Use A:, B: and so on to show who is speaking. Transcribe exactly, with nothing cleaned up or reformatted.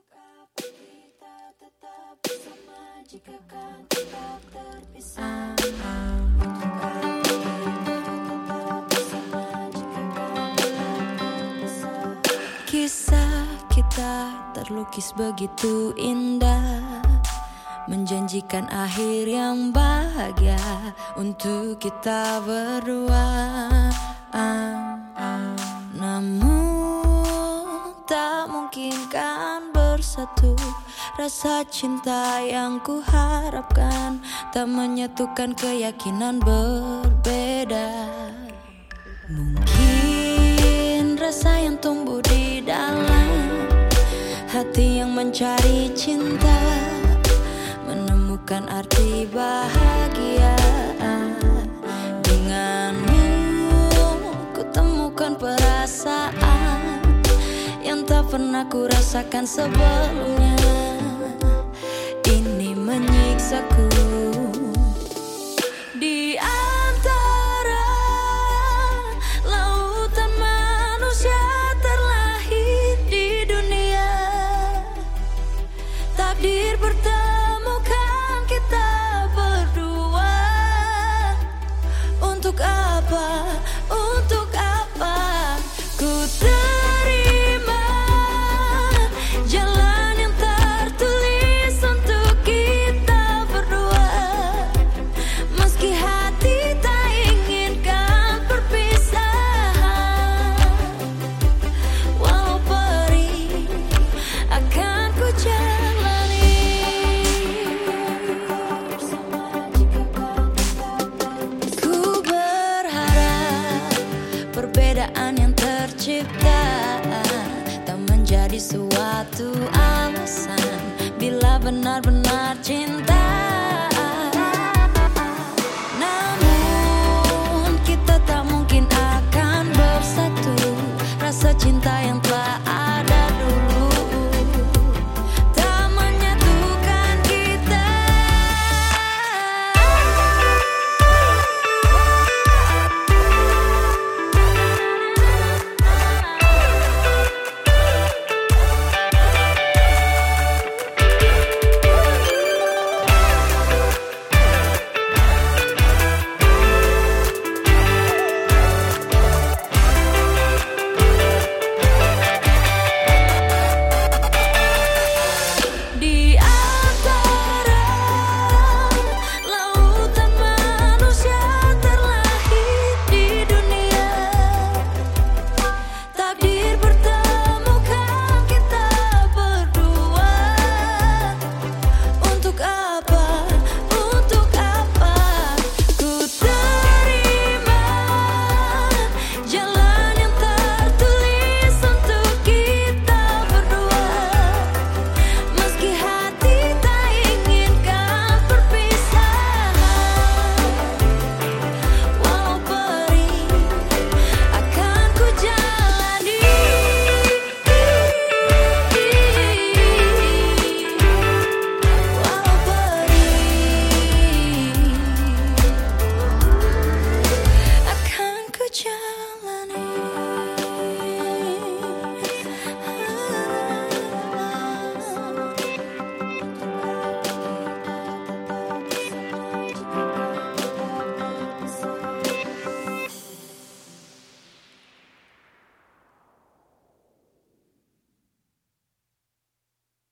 A: Apakah kita tetap bersama jika kan tetap terpisah? Apakah kita tetap bersama jika kan tetap terpisah? Kisah kita terlukis begitu indah, menjanjikan akhir yang bahagia untuk kita berdua. Namun tak mungkin kan bersatu. Rasa cinta yang ku harapkan tak menyatukan keyakinan berbeda. Mungkin rasa yang tumbuh di dalam hati yang mencari cinta menemukan arti bahagia. Denganmu ku temukan perasaan yang tak pernah ku rasakan sebelumnya. Ini menyiksaku. Di antara lautan manusia terlahir di dunia, takdir bertemukan kita berdua. Untuk apa? Untuk apa? Ku terima jalan yang tertulis untuk kita berdua. Meski hati tak inginkan perpisahan, walau perih akan ku jalani. Ku berharap perbedaan yang tercipta tak menjadi suatu alasan bila benar-benar cinta. Namun kita tak mungkin akan bersatu. Rasa cinta yang